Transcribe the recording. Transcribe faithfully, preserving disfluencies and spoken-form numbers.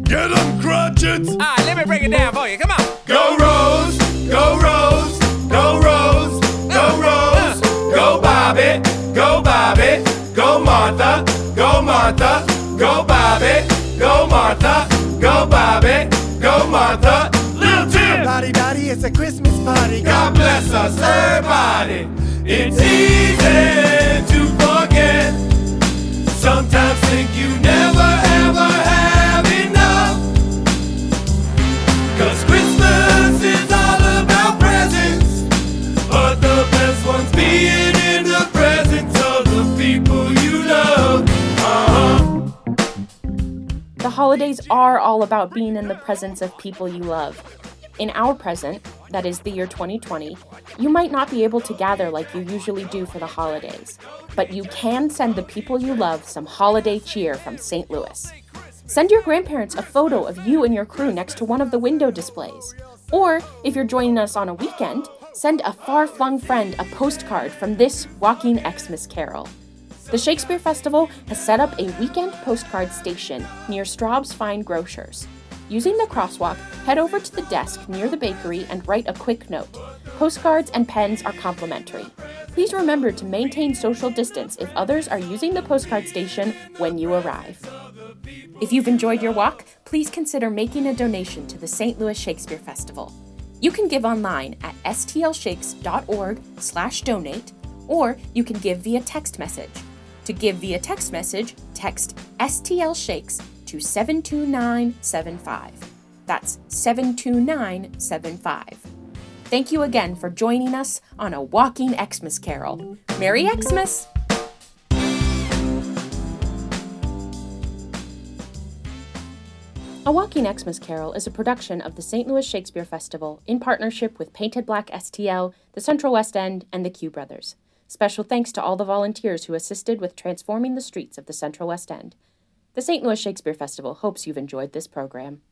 Get 'em crotchets! All right, let me break it down for you. Come on. Go Rose, go Rose, go Rose, go Rose, go Bobby, go Bobby, go Martha, go Martha, go Bobby, go Martha, go Bobby, go Martha. Little Tim! Lottie Dottie, it's a Christmas party. God bless us, everybody. It's easy to forget. Sometimes think you never ever have enough. 'Cause Christmas is all about presents, but the best ones being in the presence of the people you love. Uh-huh. The holidays are all about being in the presence of people you love. In our present, that is the year twenty twenty, you might not be able to gather like you usually do for the holidays, but you can send the people you love some holiday cheer from Saint Louis. Send your grandparents a photo of you and your crew next to one of the window displays. Or, if you're joining us on a weekend, send a far-flung friend a postcard from this walking Xmas carol. The Shakespeare Festival has set up a weekend postcard station near Straub's Fine Grocers. Using the crosswalk, head over to the desk near the bakery and write a quick note. Postcards and pens are complimentary. Please remember to maintain social distance if others are using the postcard station when you arrive. If you've enjoyed your walk, please consider making a donation to the Saint Louis Shakespeare Festival. You can give online at stlshakes.org slash donate, or you can give via text message. To give via text message, text S T L Shakes to seven two nine seven five. That's seven two nine seven five. Thank you again for joining us on a walking Xmas carol. Merry Xmas! A Walking Xmas Carol is a production of the Saint Louis Shakespeare Festival in partnership with Painted Black S T L, the Central West End, and the Q Brothers. Special thanks to all the volunteers who assisted with transforming the streets of the Central West End. The Saint Louis Shakespeare Festival hopes you've enjoyed this program.